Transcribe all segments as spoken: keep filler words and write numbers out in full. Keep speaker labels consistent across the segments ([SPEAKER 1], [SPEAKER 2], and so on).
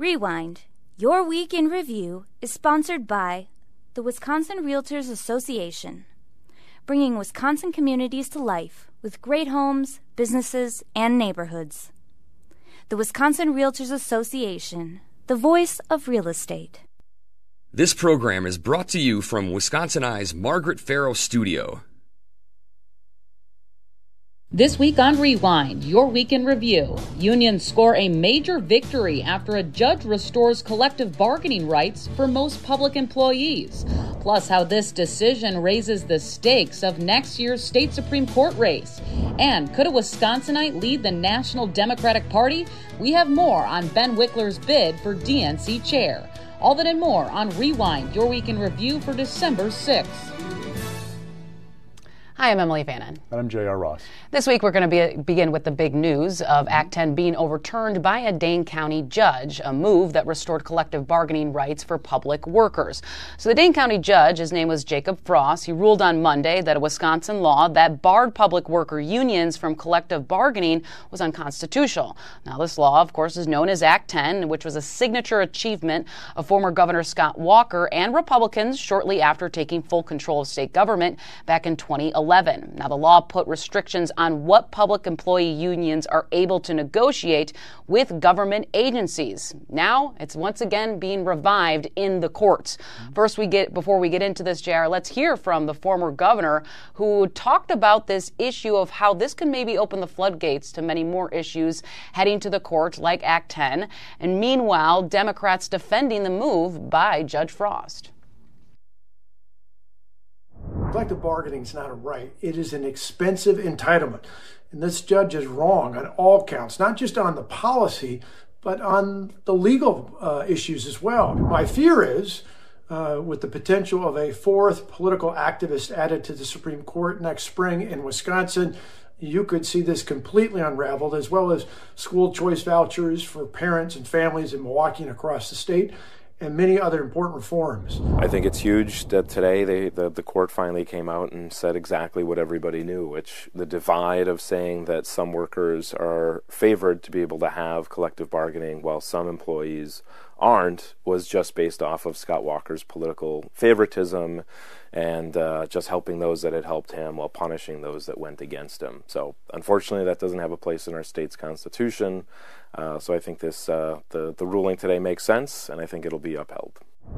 [SPEAKER 1] Rewind, Your Week in Review is sponsored by the Wisconsin Realtors Association, bringing Wisconsin communities to life with great homes, businesses, and neighborhoods. The Wisconsin Realtors Association, the voice of real estate.
[SPEAKER 2] This program is brought to you from Wisconsin Eye's Margaret Farrow Studio.
[SPEAKER 3] This week on Rewind, Your Week in Review. Unions score a major victory after a judge restores collective bargaining rights for most public employees. Plus, how this decision raises the stakes of next year's state Supreme Court race. And could a Wisconsinite lead the National Democratic Party? We have more on Ben Wickler's bid for D N C chair. All that and more on Rewind, Your Week in Review for December sixth.
[SPEAKER 4] Hi, I'm Emily Fannin.
[SPEAKER 5] And I'm J R. Ross.
[SPEAKER 4] This week, we're going to be, begin with the big news of Act ten being overturned by a Dane County judge, a move that restored collective bargaining rights for public workers. So the Dane County judge, his name was Jacob Frost, he ruled on Monday that a Wisconsin law that barred public worker unions from collective bargaining was unconstitutional. Now, this law, of course, is known as Act ten, which was a signature achievement of former Governor Scott Walker and Republicans shortly after taking full control of state government back in twenty eleven. Now, the law put restrictions on what public employee unions are able to negotiate with government agencies. Now, it's once again being revived in the courts. First, we get before we get into this, J R, let's hear from the former governor who talked about this issue of how this can maybe open the floodgates to many more issues heading to the court, like Act ten. And meanwhile, Democrats defending the move by Judge Frost.
[SPEAKER 6] Collective bargaining is not a right. It is an expensive entitlement. And this judge is wrong on all counts, not just on the policy, but on the legal uh, issues as well. My fear is, uh, with the potential of a fourth political activist added to the Supreme Court next spring in Wisconsin, you could see this completely unraveled, as well as school choice vouchers for parents and families in Milwaukee and across the state, and many other important reforms.
[SPEAKER 7] I think it's huge that today they, the, the court finally came out and said exactly what everybody knew, which the divide of saying that some workers are favored to be able to have collective bargaining while some employees aren't was just based off of Scott Walker's political favoritism and uh, just helping those that had helped him while punishing those that went against him. So unfortunately, that doesn't have a place in our state's constitution. Uh, so I think this uh, the, the ruling today makes sense, and I think it'll be upheld.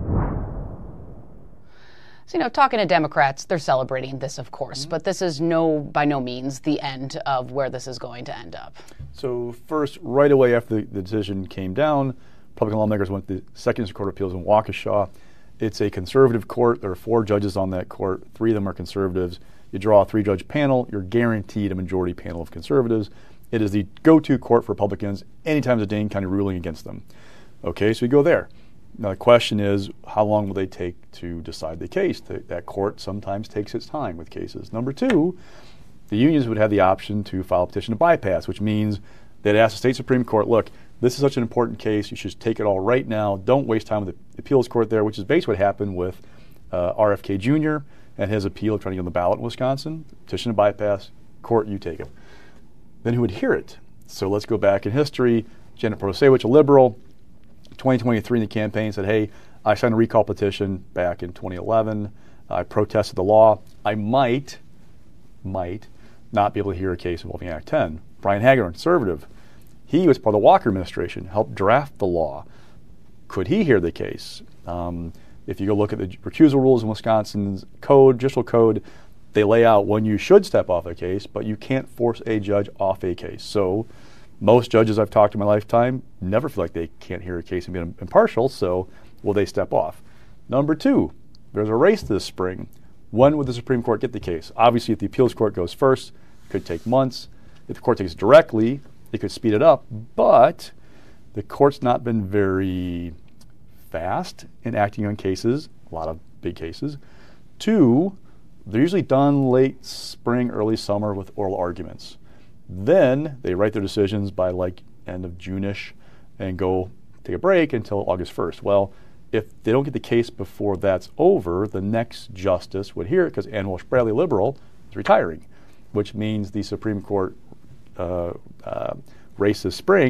[SPEAKER 4] So, you know, talking to Democrats, they're celebrating this, of course, mm-hmm. but this is no, by no means the end of where this is going to end up.
[SPEAKER 5] So first, right away after the, the decision came down, Republican lawmakers went to the Second Court of Appeals in Waukesha. It's a conservative court. There are four judges on that court. Three of them are conservatives. You draw a three-judge panel, you're guaranteed a majority panel of conservatives. It is the go-to court for Republicans anytime there's a Dane County ruling against them. Okay, so we go there. Now the question is, how long will they take to decide the case? That court sometimes takes its time with cases. Number two, the unions would have the option to file a petition to bypass, which means they'd ask the state Supreme Court, look, this is such an important case, you should take it all right now. Don't waste time with the appeals court there, which is basically what happened with uh, R F K Junior and his appeal trying to get on the ballot in Wisconsin. Petition to bypass, court, you take it. Then who would hear it? So let's go back in history. Janet Protasiewicz, a liberal, twenty twenty-three in the campaign said, hey, I signed a recall petition back in twenty eleven. I protested the law. I might, might not be able to hear a case involving Act ten. Brian Hagedorn, conservative, he was part of the Walker administration, helped draft the law. Could he hear the case? Um, if you go look at the recusal rules in Wisconsin's code, judicial code, they lay out when you should step off a case, but you can't force a judge off a case. So most judges I've talked to in my lifetime never feel like they can't hear a case and be impartial, so will they step off? Number two, there's a race this spring. When would the Supreme Court get the case? Obviously, if the appeals court goes first, it could take months. If the court takes it directly, it could speed it up, but the court's not been very fast in acting on cases, a lot of big cases. Two, they're usually done late spring, early summer with oral arguments. Then they write their decisions by like end of June-ish and go take a break until August first. Well, if they don't get the case before that's over, the next justice would hear it because Ann Walsh-Bradley, liberal, is retiring, which means the Supreme Court uh, uh, race this spring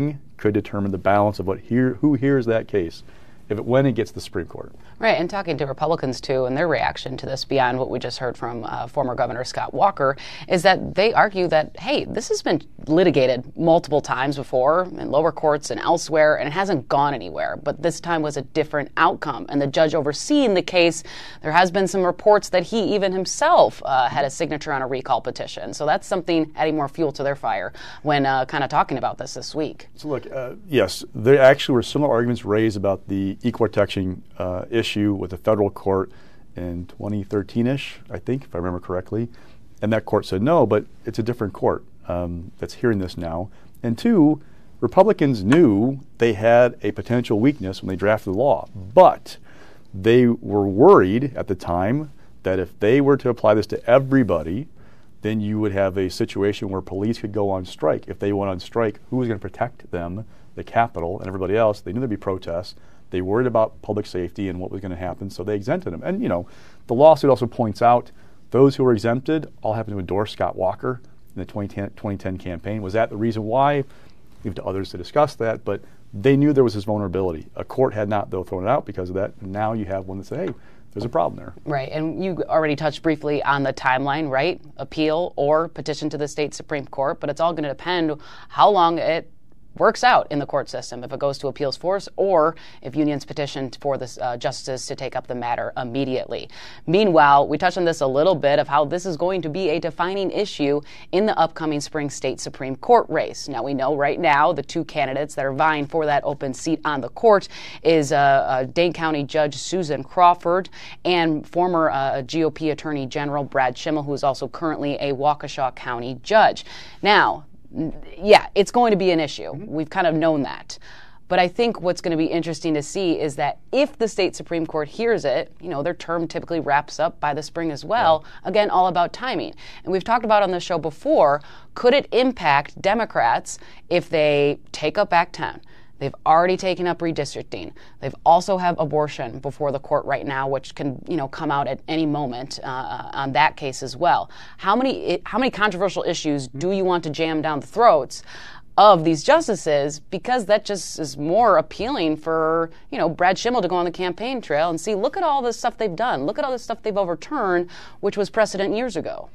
[SPEAKER 5] could determine the balance of what hear, who hears that case if it, when it gets to the Supreme Court.
[SPEAKER 4] Right, and talking to Republicans, too, and their reaction to this, beyond what we just heard from uh, former Governor Scott Walker, is that they argue that, hey, this has been litigated multiple times before in lower courts and elsewhere, and it hasn't gone anywhere. But this time was a different outcome. And the judge overseeing the case, there has been some reports that he even himself uh, had a signature on a recall petition. So that's something adding more fuel to their fire when uh, kind of talking about this this week.
[SPEAKER 5] So look, uh, yes, there actually were similar arguments raised about the equal protection uh, issue with the federal court in twenty thirteen-ish, I think, if I remember correctly. And that court said no, but it's a different court um, that's hearing this now. And two, Republicans knew they had a potential weakness when they drafted the law, but they were worried at the time that if they were to apply this to everybody, then you would have a situation where police could go on strike. If they went on strike, who was going to protect them, the Capitol and everybody else? They knew there'd be protests. They worried about public safety and what was going to happen, so they exempted them. And, you know, the lawsuit also points out those who were exempted all happened to endorse Scott Walker in the twenty ten campaign. Was that the reason why? Leave to others to discuss that, but they knew there was this vulnerability. A court had not, though, thrown it out because of that. And now you have one that said, hey, there's a problem there.
[SPEAKER 4] Right, and you already touched briefly on the timeline, right? Appeal or petition to the state Supreme Court, but it's all going to depend how long it works out in the court system, if it goes to appeals force or if unions petition for the uh, justices to take up the matter immediately. Meanwhile, we touched on this a little bit of how this is going to be a defining issue in the upcoming spring state Supreme Court race. Now, we know right now the two candidates that are vying for that open seat on the court is uh, uh, Dane County Judge Susan Crawford and former uh, G O P Attorney General Brad Schimel, who is also currently a Waukesha County judge. Now, yeah, it's going to be an issue. We've kind of known that. But I think what's going to be interesting to see is that if the state Supreme Court hears it, you know, their term typically wraps up by the spring as well. Yeah. Again, all about timing. And we've talked about on the show before, could it impact Democrats if they take up Act ten? They've already taken up redistricting. They've also have abortion before the court right now, which can, you know, come out at any moment uh, on that case as well. How many how many controversial issues do you want to jam down the throats of these justices? Because that just is more appealing for, you know, Brad Schimel to go on the campaign trail and see, look at all the stuff they've done. Look at all the stuff they've overturned, which was precedent years ago.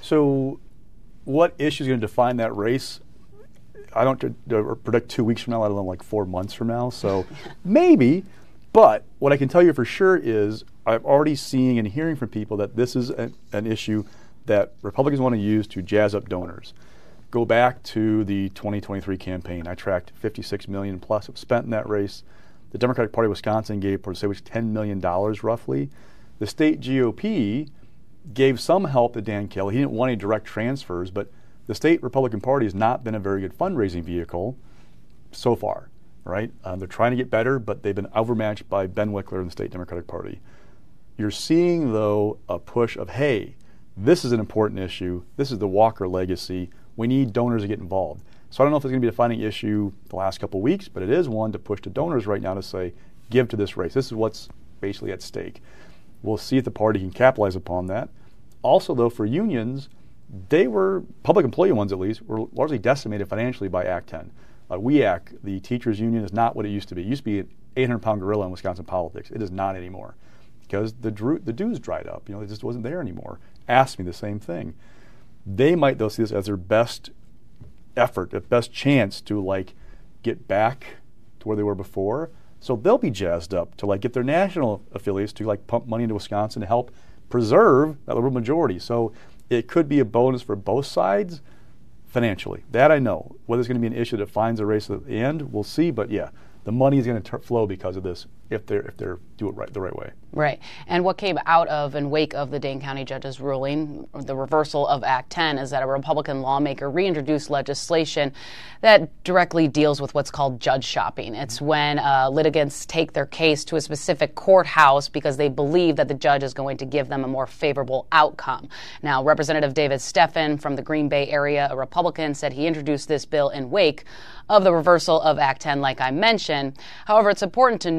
[SPEAKER 5] So what issue is going to define that race? I don't predict two weeks from now, let alone like four months from now. So maybe, but what I can tell you for sure is I'm already seeing and hearing from people that this is an, an issue that Republicans want to use to jazz up donors. Go back to the twenty twenty-three campaign. I tracked fifty-six million dollars plus spent in that race. The Democratic Party of Wisconsin gave, per se, ten million dollars roughly. The state G O P gave some help to Dan Kelly. He didn't want any direct transfers, but the state Republican Party has not been a very good fundraising vehicle so far, right? Um, they're trying to get better, but they've been overmatched by Ben Wickler and the state Democratic Party. You're seeing, though, a push of, hey, this is an important issue. This is the Walker legacy. We need donors to get involved. So I don't know if it's going to be a defining issue the last couple of weeks, but it is one to push to donors right now to say, give to this race. This is what's basically at stake. We'll see if the party can capitalize upon that. Also, though, for unions, they were, public employee ones at least, were largely decimated financially by Act ten. Uh, W E A C, the teachers union, is not what it used to be. It used to be an eight hundred pound gorilla in Wisconsin politics. It is not anymore because the, the dues dried up. You know, it just wasn't there anymore. Ask me the same thing. They might, though, see this as their best effort, their best chance to, like, get back to where they were before. So they'll be jazzed up to, like, get their national affiliates to, like, pump money into Wisconsin to help preserve that liberal majority. So it could be a bonus for both sides financially. That I know. Whether it's going to be an issue that finds a race at the end, we'll see. But yeah, the money is going to t- flow because of this if they're if they're do it right the right way.
[SPEAKER 4] Right. And what came out of and wake of the Dane County judge's ruling, the reversal of Act ten, is that a Republican lawmaker reintroduced legislation that directly deals with what's called judge shopping. It's when uh, litigants take their case to a specific courthouse because they believe that the judge is going to give them a more favorable outcome. Now, Representative David Steffen from the Green Bay area, a Republican, said he introduced this bill in wake of the reversal of Act ten, like I mentioned. However, it's important to note that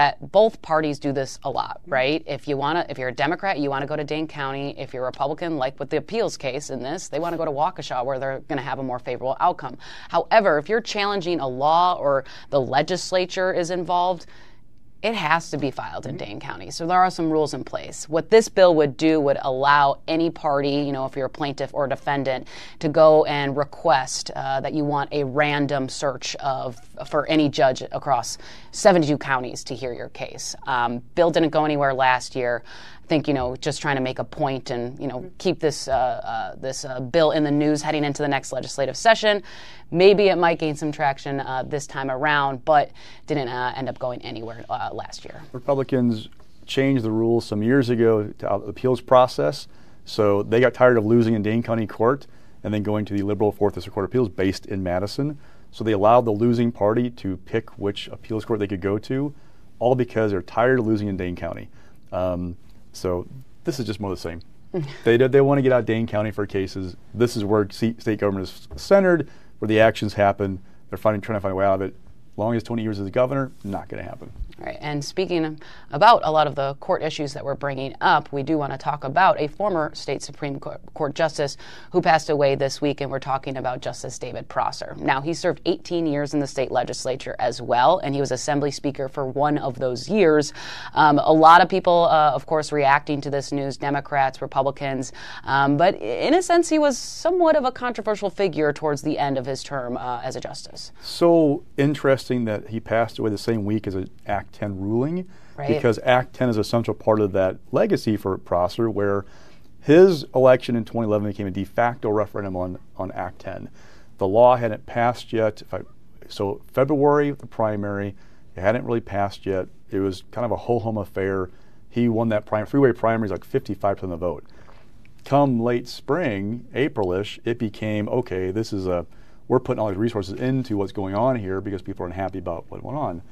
[SPEAKER 4] that both parties do this a lot, right? If you want to, if you're a Democrat, you want to go to Dane County. If you're a Republican, like with the appeals case in this, they want to go to Waukesha where they're going to have a more favorable outcome. However, if you're challenging a law or the legislature is involved, it has to be filed in Dane County. So there are some rules in place. What this bill would do would allow any party, you know, if you're a plaintiff or a defendant, to go and request uh, that you want a random search of for any judge across seventy-two counties to hear your case. Um, bill didn't go anywhere last year. I think, you know, just trying to make a point and, you know, keep this uh, uh, this uh, bill in the news heading into the next legislative session. Maybe it might gain some traction uh, this time around, but didn't uh, end up going anywhere uh, last year.
[SPEAKER 5] Republicans changed the rules some years ago to the appeals process, so they got tired of losing in Dane County Court and then going to the liberal Fourth District Court of Appeals based in Madison. So they allowed the losing party to pick which appeals court they could go to, all because they're tired of losing in Dane County. Um, so this is just more of the same. they they want to get out of Dane County for cases. This is where state government is centered, where the actions happen. They're finding, trying to find a way out of it. As long as twenty years as a governor, not going to happen.
[SPEAKER 4] All right, and speaking about a lot of the court issues that we're bringing up, we do want to talk about a former state Supreme Court justice who passed away this week, and we're talking about Justice David Prosser. Now, he served eighteen years in the state legislature as well, and he was Assembly Speaker for one of those years. Um, a lot of people, uh, of course, reacting to this news, Democrats, Republicans, um, but in a sense, he was somewhat of a controversial figure towards the end of his term uh, as a justice.
[SPEAKER 5] So interesting that he passed away the same week as an Act ten ruling,
[SPEAKER 4] right?
[SPEAKER 5] Because Act ten is a central part of that legacy for Prosser, where his election in twenty eleven became a de facto referendum on, on Act ten. The law hadn't passed yet. If I, so February, the primary, it hadn't really passed yet. It was kind of a ho-hum affair. He won that prim- freeway primaries like fifty-five percent of the vote. Come late spring, April-ish, it became, okay, this is a, we're putting all these resources into what's going on here because people are unhappy about what went on.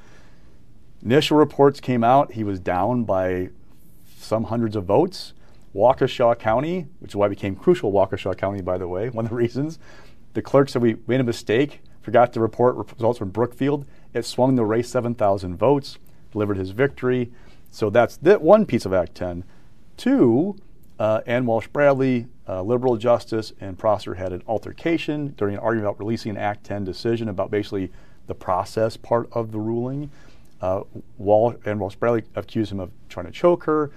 [SPEAKER 5] Initial reports came out. He was down by some hundreds of votes. Waukesha County, which is why it became crucial, Waukesha County, by the way, one of the reasons. The clerk said we made a mistake, forgot to report results from Brookfield. It swung the race seven thousand votes, delivered his victory. So that's that one piece of Act ten. Two, uh, Ann Walsh Bradley, uh, liberal justice, and Prosser had an altercation during an argument about releasing an Act ten decision about basically the process part of the ruling. Uh, Wall and Walsh Bradley accused him of trying to choke her.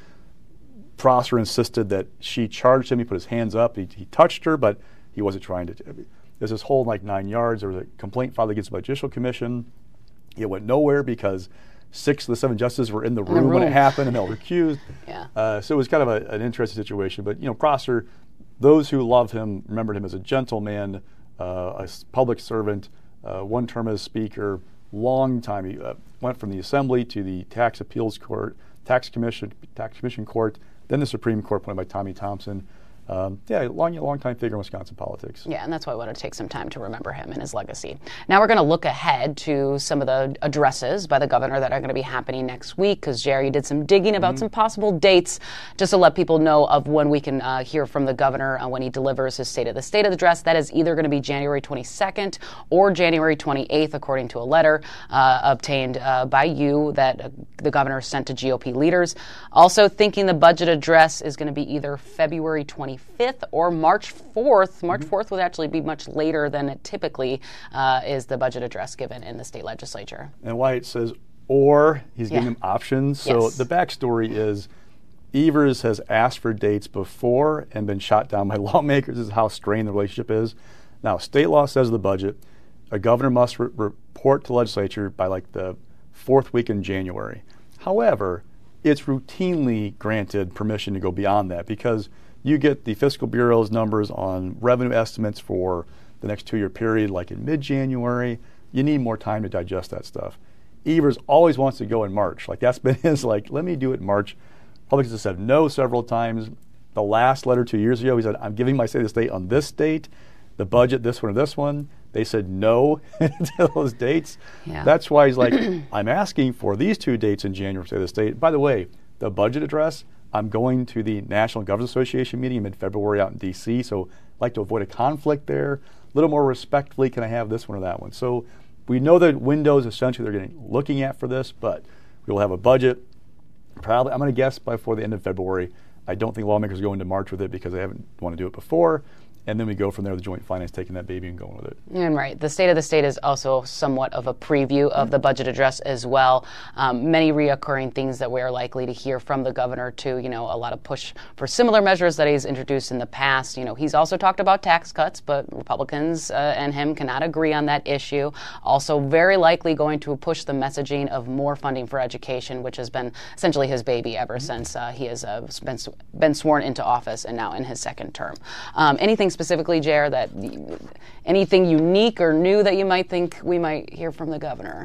[SPEAKER 5] Prosser insisted that she charged him. He put his hands up. He, he touched her, but he wasn't trying to. There's this whole like nine yards. There was a complaint filed against the Judicial Commission. It went nowhere because six of the seven justices were in the room, in the room. when it happened, and they were recused.
[SPEAKER 4] Yeah.
[SPEAKER 5] Uh, so it was kind of a, an interesting situation. But you know, Prosser, those who loved him remembered him as a gentleman, uh, a public servant, uh, one term as Speaker. Long time. He uh, went from the Assembly to the Tax Appeals Court, Tax Commission, Tax Commission Court, then the Supreme Court, appointed by Tommy Thompson. Um, yeah, long, long time figure in Wisconsin politics.
[SPEAKER 4] Yeah, and that's why I want to take some time to remember him and his legacy. Now we're going to look ahead to some of the addresses by the governor that are going to be happening next week, because Jerry did some digging about mm-hmm. some possible dates, just to let people know of when we can uh, hear from the governor uh, when he delivers his State of the State address. That is either going to be January twenty-second or January twenty-eighth, according to a letter uh, obtained uh, by you that uh, the governor sent to G O P leaders. Also thinking the budget address is going to be either February twenty-fifth or March fourth. March fourth would actually be much later than it typically uh, is the budget address given in the state legislature.
[SPEAKER 5] And why it says or, he's
[SPEAKER 4] yeah.
[SPEAKER 5] giving them options. So
[SPEAKER 4] yes.
[SPEAKER 5] the backstory is Evers has asked for dates before and been shot down by lawmakers. This is how strained the relationship is. Now, state law says the budget, a governor must re- report to legislature by like the fourth week in January. However, it's routinely granted permission to go beyond that because you get the Fiscal Bureau's numbers on revenue estimates for the next two-year period, like in mid-January. You need more time to digest that stuff. Evers always wants to go in March. Like that's been his, like, let me do it in March. Republicans have said no several times. The last letter two years ago, he said, I'm giving my state of the state on this date, the budget, this one or this one. They said no to those dates.
[SPEAKER 4] Yeah.
[SPEAKER 5] That's why he's like, I'm asking for these two dates in January for state of the state. By the way, the budget address, I'm going to the National Governors Association meeting in mid-February out in D C, so I'd like to avoid a conflict there. A little more respectfully, can I have this one or that one? So we know the windows essentially they're getting looking at for this, but We will have a budget. Probably, I'm going to guess before the end of February. I don't think lawmakers go into March with it because they haven't want to do it before. And then we go from there, the joint finance taking that baby and going with it.
[SPEAKER 4] And right. The State of the State is also somewhat of a preview of the budget address as well. Um, many reoccurring things that we are likely to hear from the governor too. You know, a lot of push for similar measures that he's introduced in the past. You know, he's also talked about tax cuts, but Republicans uh, and him cannot agree on that issue. Also very likely going to push the messaging of more funding for education, which has been essentially his baby ever mm-hmm. since uh, he has uh, been, been sworn into office and now in his second term. Um, anything specifically, Jer, that anything unique or new that you might think we might hear from the governor?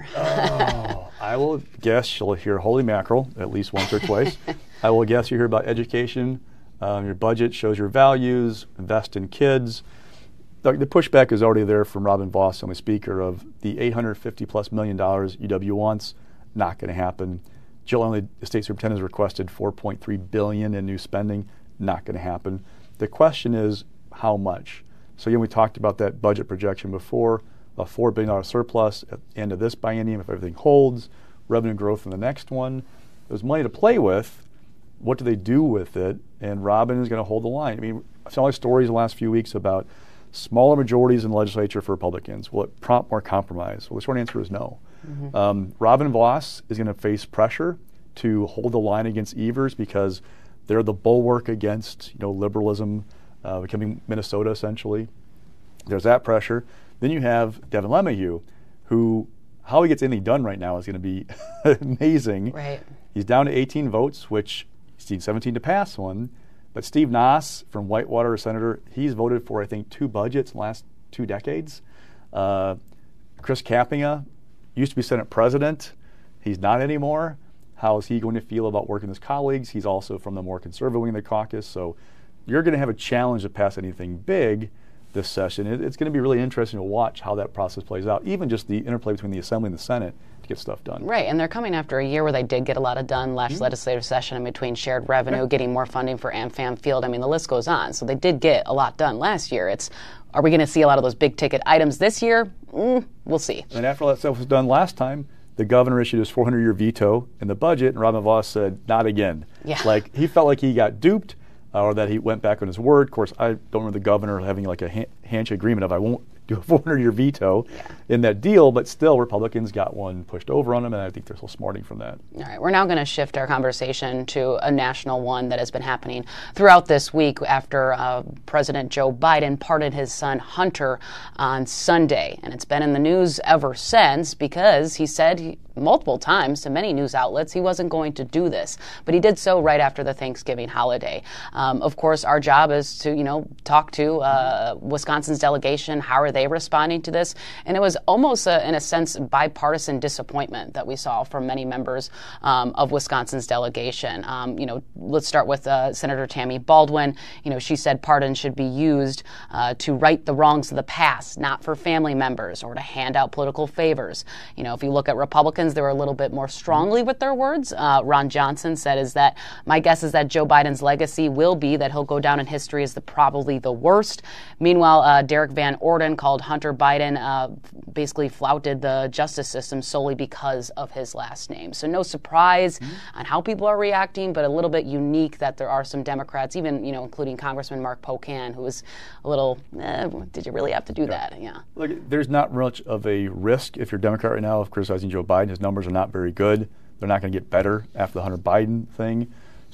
[SPEAKER 5] Oh, I will guess you'll hear holy mackerel at least once or twice. I will guess you hear about education. Um, your budget shows your values, invest in kids. The, the pushback is already there from Robin Vos, the speaker, of the eight hundred fifty plus million dollars U W wants. Not going to happen. Jill Emily, the state superintendent, has requested four point three billion dollars in new spending. Not going to happen. The question is, how much? So again, we talked about that budget projection before, a four billion dollars surplus at the end of this biennium if everything holds, revenue growth in the next one. There's money to play with. What do they do with it? And Robin is going to hold the line. I mean, I've seen all these stories in the last few weeks about smaller majorities in the legislature for Republicans. Will it prompt more compromise? Well, the short answer is no. Mm-hmm. Um, Robin Vos is going to face pressure to hold the line against Evers because they're the bulwark against, you know, liberalism, Uh, becoming Minnesota, essentially. There's that pressure. Then you have Devin LeMahieu, who, how he gets anything done right now is going to be amazing.
[SPEAKER 4] Right.
[SPEAKER 5] He's down to eighteen votes, which he's needs seventeen to pass one. But Steve Nass from Whitewater, a senator, he's voted for, I think, two budgets in the last two decades. Uh, Chris Kapenga used to be Senate president. He's not anymore. How is he going to feel about working with his colleagues? He's also from the more conservative wing of the caucus. So you're going to have a challenge to pass anything big this session. It, it's going to be really interesting to watch how that process plays out, even just the interplay between the Assembly and the Senate to get stuff done.
[SPEAKER 4] Right, and they're coming after a year where they did get a lot of done last mm-hmm. legislative session in between shared revenue, yeah. getting more funding for AmFam Field. I mean, the list goes on. So they did get a lot done last year. It's, are we going to see a lot of those big ticket items this year? Mm, we'll see.
[SPEAKER 5] And after all that stuff was done last time, the governor issued his four hundred year veto in the budget, and Robin Vos said, not again.
[SPEAKER 4] Yeah.
[SPEAKER 5] Like, he felt like he got duped. Uh, or that he went back on his word. Of course, I don't remember the governor having like a ha- handshake agreement of I won't do a four hundred year veto
[SPEAKER 4] yeah.
[SPEAKER 5] in that deal, but still Republicans got one pushed over on them, and I think they're still smarting from that.
[SPEAKER 4] All right, we're now going to shift our conversation to a national one that has been happening throughout this week after uh, President Joe Biden pardoned his son Hunter on Sunday, and it's been in the news ever since because he said he, multiple times to many news outlets he wasn't going to do this, but he did so right after the Thanksgiving holiday. Um, of course, our job is to, you know, talk to uh, Wisconsin's delegation. How are they responding to this? And it was almost, a, in a sense, bipartisan disappointment that we saw from many members um, of Wisconsin's delegation. Um, you know, let's start with uh, Senator Tammy Baldwin. You know, she said pardons should be used uh, to right the wrongs of the past, not for family members or to hand out political favors. You know, if you look at Republicans, they were a little bit more strongly with their words. Uh, Ron Johnson said, "Is that my guess is that Joe Biden's legacy will be that he'll go down in history as the probably the worst." Meanwhile, uh, Derek Van Orden called Hunter Biden uh, basically flouted the justice system solely because of his last name. So no surprise mm-hmm. on how people are reacting, but a little bit unique that there are some Democrats, even you know, including Congressman Mark Pocan, who was a little, eh, did you really have to do yeah. that? Yeah.
[SPEAKER 5] Look, there's not much of a risk if you're a Democrat right now of criticizing Joe Biden. His numbers are not very good. They're not going to get better after the Hunter Biden thing.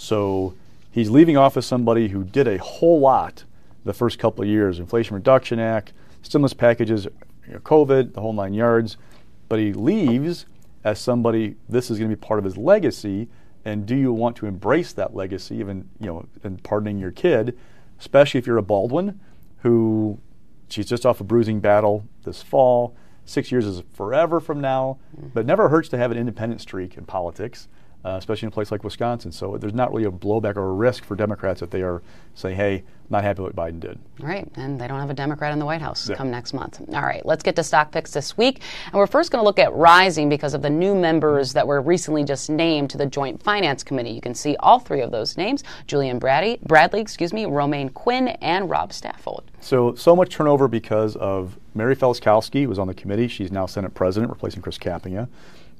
[SPEAKER 5] So he's leaving office somebody who did a whole lot the first couple of years. Inflation Reduction Act, stimulus packages, you know, COVID, the whole nine yards. But he leaves as somebody, this is going to be part of his legacy. And do you want to embrace that legacy, even, you know, in pardoning your kid, especially if you're a Baldwin, who she's just off a bruising battle this fall. Six years is forever from now, but it never hurts to have an independent streak in politics, uh, especially in a place like Wisconsin. So there's not really a blowback or a risk for Democrats that they are saying, hey, not happy with what Biden did.
[SPEAKER 4] Right, and they don't have a Democrat in the White House
[SPEAKER 5] yeah.
[SPEAKER 4] come next month. All right, let's get to stock picks this week. And we're first going to look at Rising because of the new members that were recently just named to the Joint Finance Committee. You can see all three of those names, Julian Bradley, Bradley, excuse me, Romaine Quinn, and Rob Staffold.
[SPEAKER 5] So, so much turnover because of Mary Felskowski, who was on the committee. She's now Senate President, replacing Chris Kapenga.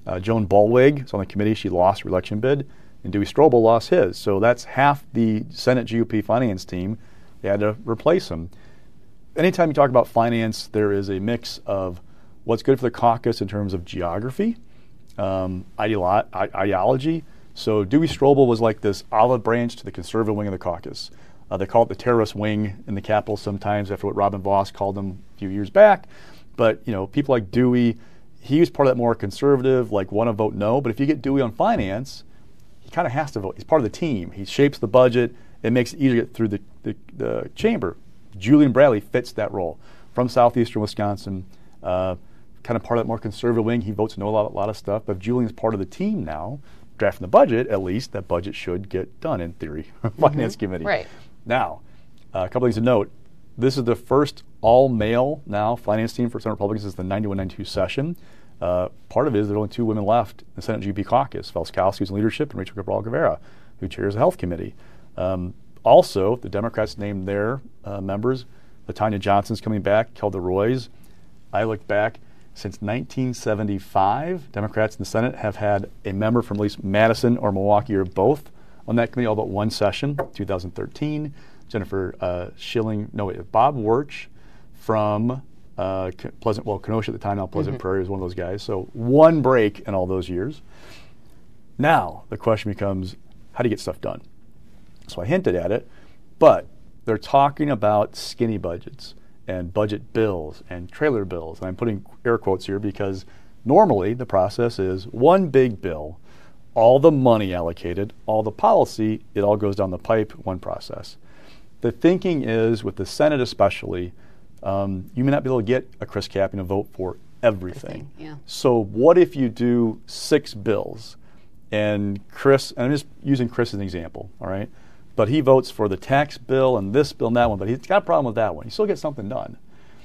[SPEAKER 5] Uh, Joan Ballweg is on the committee. She lost her election bid, and Dewey Strobel lost his. So that's half the Senate G O P finance team. They had to replace him. Anytime you talk about finance, there is a mix of what's good for the caucus in terms of geography, um, ideolo- ideology. So Dewey Strobel was like this olive branch to the conservative wing of the caucus. Uh, they call it the terrorist wing in the Capitol sometimes after what Robin Voss called them a few years back. But, you know, people like Dewey, he was part of that more conservative, like want to vote no. But if you get Dewey on finance, he kind of has to vote. He's part of the team. He shapes the budget. It makes it easier to get through the, the, the chamber. Julian Bradley fits that role. From southeastern Wisconsin, uh, kind of part of that more conservative wing. He votes no a lot, a lot of stuff. But if Julian's part of the team now, drafting the budget, at least that budget should get done in theory. Finance
[SPEAKER 4] mm-hmm.
[SPEAKER 5] committee.
[SPEAKER 4] Right.
[SPEAKER 5] Now, uh, a couple things to note. This is the first all-male now finance team for Senate Republicans since the ninety-one ninety-two session. Uh, part of it is there are only two women left in the Senate G O P caucus, Felskowski, who's in leadership, and Rachel Cabral Guevara, who chairs the Health Committee. Um, also, the Democrats named their uh, members. LaTanya Johnson's coming back, Kelda Roys. I looked back. Since nineteen seventy-five, Democrats in the Senate have had a member from at least Madison or Milwaukee or both on that committee, all but one session, two thousand thirteen. Jennifer uh, Schilling, no, wait, Bob Wirch from uh, Pleasant, well, Kenosha at the time, now Pleasant mm-hmm. Prairie was one of those guys. So one break in all those years. Now the question becomes, how do you get stuff done? So I hinted at it, but they're talking about skinny budgets and budget bills and trailer bills. And I'm putting air quotes here because normally the process is one big bill, all the money allocated, all the policy, it all goes down the pipe, one process. The thinking is, with the Senate especially, um, you may not be able to get a Chris Kapping to vote for everything.
[SPEAKER 4] Yeah.
[SPEAKER 5] So what if you do six bills and Chris, and I'm just using Chris as an example, all right? But he votes for the tax bill and this bill and that one, but he's got a problem with that one. He still gets something done.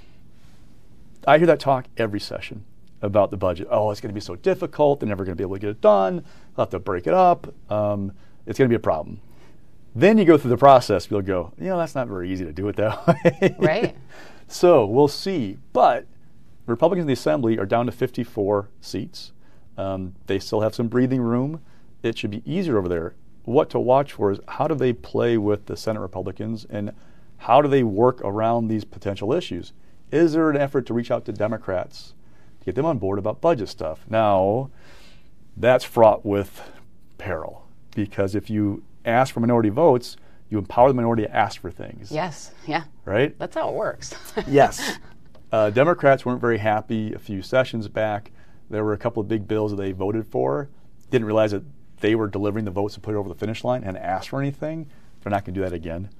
[SPEAKER 5] I hear that talk every session about the budget. Oh, it's going to be so difficult. They're never going to be able to get it done. They'll have to break it up. Um, it's going to be a problem. Then you go through the process. You'll go, you know, that's not very easy to do it that way.
[SPEAKER 4] Right.
[SPEAKER 5] So we'll see. But Republicans in the Assembly are down to fifty-four seats. Um, they still have some breathing room. It should be easier over there. What to watch for is how do they play with the Senate Republicans and how do they work around these potential issues? Is there an effort to reach out to Democrats to get them on board about budget stuff? Now, that's fraught with peril because if you ask for minority votes, you empower the minority to ask for things.
[SPEAKER 4] Yes, yeah.
[SPEAKER 5] Right?
[SPEAKER 4] That's how it works.
[SPEAKER 5] Yes. Uh, Democrats weren't very happy a few sessions back. There were a couple of big bills that they voted for, didn't realize that they were delivering the votes to put it over the finish line and ask for anything. They're not going to do that again.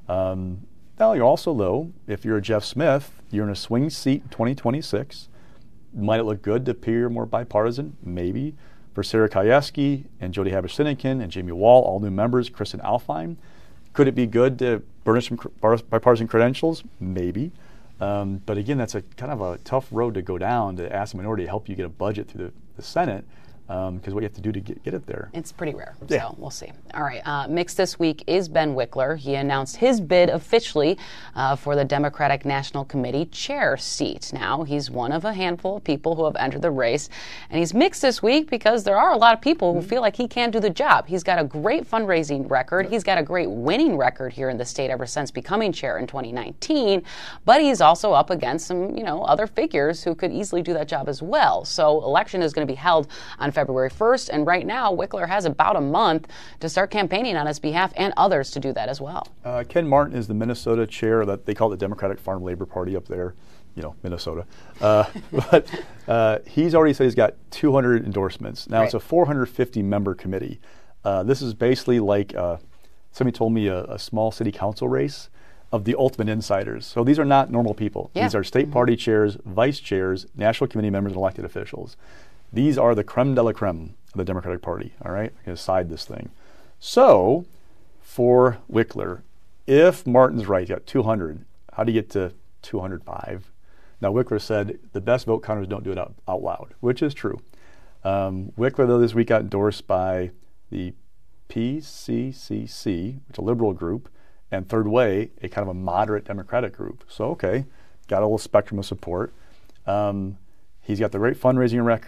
[SPEAKER 5] Um, now, you're also, though, if you're a Jeff Smith, you're in a swing seat in twenty twenty-six. Might it look good to appear more bipartisan? Maybe. For Sarah Kajewski and Jody Haber-Sinneken and Jamie Wall, all new members, Kristen Alfine. Could it be good to burnish some bipartisan credentials? Maybe. Um, but again, that's a kind of a tough road to go down to ask the minority to help you get a budget through the, the Senate. Because um, what you have to do to get, get it there.
[SPEAKER 4] It's pretty rare,
[SPEAKER 5] yeah.
[SPEAKER 4] So we'll see. All right, uh, mixed this week is Ben Wickler. He announced his bid officially uh, for the Democratic National Committee chair seat. Now, he's one of a handful of people who have entered the race, and he's mixed this week because there are a lot of people who feel like he can't do the job. He's got a great fundraising record. He's got a great winning record here in the state ever since becoming chair in twenty nineteen, but he's also up against some, you know, other figures who could easily do that job as well. So election is going to be held on February first, and right now Wickler has about a month to start campaigning on his behalf and others to do that as well.
[SPEAKER 5] Uh, Ken Martin is the Minnesota chair that they call the Democratic Farm Labor Party up there, you know, Minnesota. Uh, but uh, he's already said he's got two hundred endorsements. Now, right. It's a four hundred fifty member committee. Uh, this is basically like, uh, somebody told me, a, a small city council race of the ultimate insiders. So these are not normal people.
[SPEAKER 4] Yeah.
[SPEAKER 5] These are state mm-hmm. party chairs, vice chairs, national committee members, and elected officials. These are the creme de la creme of the Democratic Party, all right? I'm going to side this thing. So, for Wickler, if Martin's right, he's got two hundred, how do you get to two hundred five? Now, Wickler said the best vote counters don't do it out, out loud, which is true. Um, Wickler, though, this week got endorsed by the P C C C, which is a liberal group, and Third Way, a kind of a moderate Democratic group. So, okay, got a little spectrum of support. Um, He's got the great fundraising record.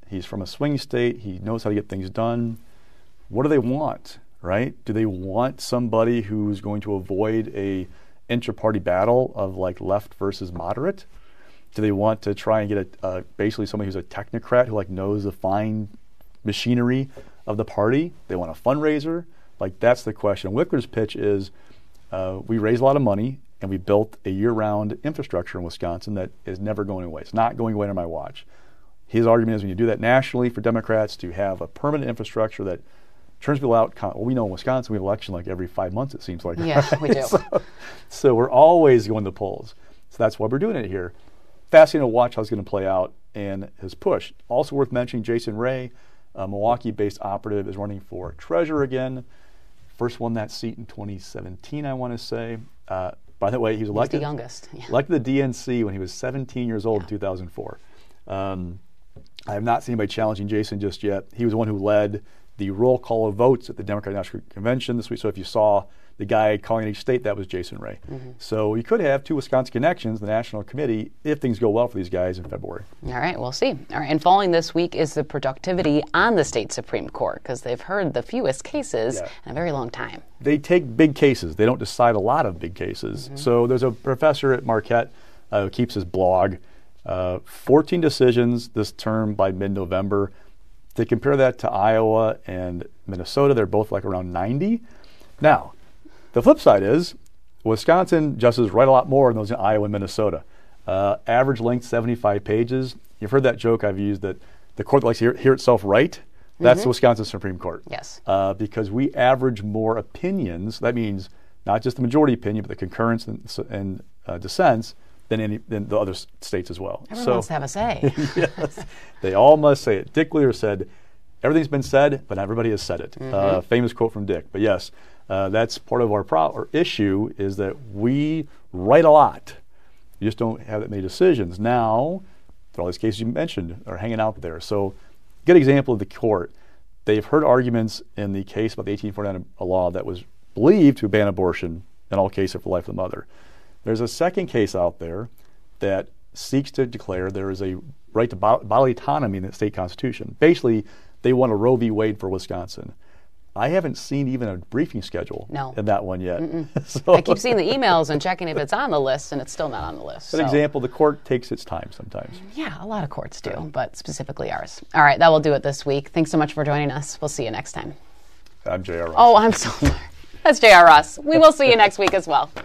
[SPEAKER 5] He's from a swing state. He knows how to get things done. What do they want, right? Do they want somebody who's going to avoid a intra-party battle of like left versus moderate? Do they want to try and get a uh, basically somebody who's a technocrat who like knows the fine machinery of the party? They want a fundraiser? Like, that's the question. Wickler's pitch is uh, we raise a lot of money and we built a year-round infrastructure in Wisconsin that is never going away. It's not going away under my watch. His argument is when you do that nationally for Democrats to have a permanent infrastructure that turns people out. Well, we know in Wisconsin we have election like every five months, it seems like.
[SPEAKER 4] Yeah,
[SPEAKER 5] right?
[SPEAKER 4] we do.
[SPEAKER 5] So, so we're always going to the polls. So that's why we're doing it here. Fascinating to watch how it's going to play out and his push. Also worth mentioning, Jason Ray, a Milwaukee-based operative, is running for treasurer again. First won that seat in twenty seventeen, I want to say. Uh, by the way, he was elected,
[SPEAKER 4] He's the youngest. Yeah.
[SPEAKER 5] elected the D N C when he was seventeen years old
[SPEAKER 4] yeah.
[SPEAKER 5] in two thousand four. Um, I have not seen anybody challenging Jason just yet. He was the one who led the roll call of votes at the Democratic National Convention this week. So if you saw the guy calling each state, that was Jason Ray. Mm-hmm. So you could have two Wisconsin connections, the National Committee, if things go well for these guys in February.
[SPEAKER 4] All right, we'll see. All right, and following this week is the productivity on the state Supreme Court, because they've heard the fewest cases yeah. in a very long time.
[SPEAKER 5] They take big cases. They don't decide a lot of big cases. Mm-hmm. So there's a professor at Marquette uh, who keeps his blog. Uh, fourteen decisions this term by mid-November. They compare that to Iowa and Minnesota. They're both like around ninety. Now, the flip side is Wisconsin justices write a lot more than those in Iowa and Minnesota. Uh, average length, seventy-five pages. You've heard that joke I've used that the court likes to hear, hear itself right. That's mm-hmm. the Wisconsin Supreme Court.
[SPEAKER 4] Yes.
[SPEAKER 5] Uh, because we average more opinions. That means not just the majority opinion, but the concurrence and, and uh, dissents than any than the other s- states as well.
[SPEAKER 4] Everyone
[SPEAKER 5] so,
[SPEAKER 4] wants to have a say.
[SPEAKER 5] Yes. They all must say it. Dick Lear said, everything's been said, but everybody has said it. Mm-hmm. Uh, famous quote from Dick. But yes, uh, that's part of our, pro- our issue is that we write a lot. You just don't have that many decisions. Now, all these cases you mentioned are hanging out there. So, good example of the court. They've heard arguments in the case about the eighteen forty-nine law that was believed to ban abortion in all cases for the life of the mother. There's a second case out there that seeks to declare there is a right to bodily autonomy in the state constitution. Basically, they want a Roe v. Wade for Wisconsin. I haven't seen even a briefing schedule
[SPEAKER 4] no.
[SPEAKER 5] in that one yet.
[SPEAKER 4] so, I keep seeing the emails and checking if it's on the list, and it's still not on the list.
[SPEAKER 5] An
[SPEAKER 4] so.
[SPEAKER 5] example, the court takes its time sometimes.
[SPEAKER 4] Yeah, a lot of courts do, right. but specifically ours. All right, that will do it this week. Thanks so much for joining us. We'll see you next time.
[SPEAKER 5] I'm J R Ross.
[SPEAKER 4] Oh, I'm so sorry. That's J R Ross. We will see you next week as well.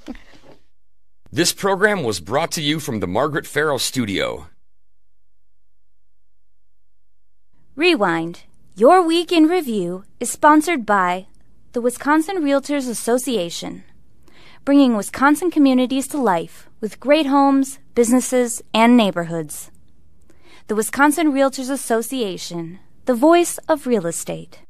[SPEAKER 2] This program was brought to you from the Margaret Farrell Studio.
[SPEAKER 1] Rewind. Your Week in Review is sponsored by the Wisconsin Realtors Association, bringing Wisconsin communities to life with great homes, businesses, and neighborhoods. The Wisconsin Realtors Association, the voice of real estate.